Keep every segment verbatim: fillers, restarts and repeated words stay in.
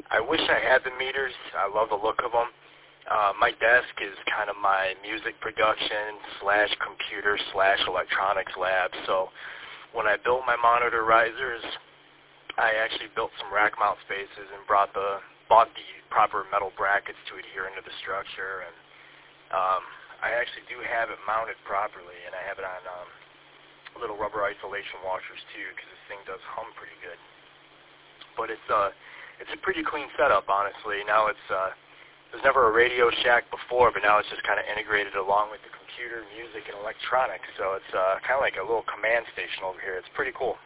I wish I had the meters. I love the look of them. Uh, my desk is kind of my music production slash computer slash electronics lab. So when I built my monitor risers, I actually built some rack mount spaces and brought the bought the proper metal brackets to adhere into the structure. And um, I actually do have it mounted properly, and I have it on um, little rubber isolation washers too, because this thing does hum pretty good. But it's uh, it's a pretty clean setup, honestly. Now it's uh, there's never a Radio Shack before, but now it's just kind of integrated along with the computer, music, and electronics. So it's uh, kind of like a little command station over here. It's pretty cool.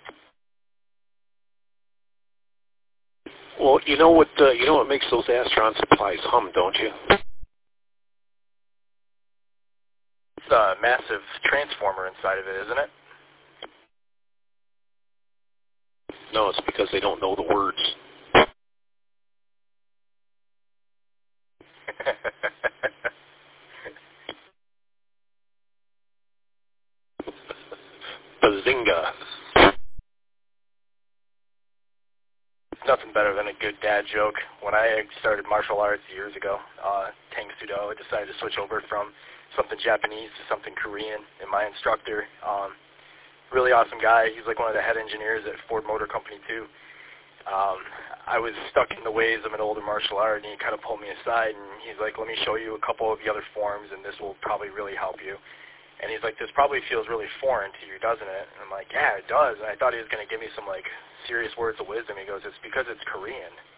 Well, you know what? Uh, you know what makes those Astron supplies hum, don't you? It's a massive transformer inside of it, isn't it? No, it's because they don't know the words. Bazinga. Nothing better than a good dad joke. When I started martial arts years ago, uh, Tang Sudo, I decided to switch over from something Japanese to something Korean. And my instructor, um, really awesome guy. He's like one of the head engineers at Ford Motor Company too. Um, I was stuck in the ways of an older martial art, and he kind of pulled me aside, and he's like, let me show you a couple of the other forms, and this will probably really help you. And he's like, this probably feels really foreign to you, doesn't it? And I'm like, yeah, it does. And I thought he was going to give me some, like, serious words of wisdom. He goes, it's because it's Korean.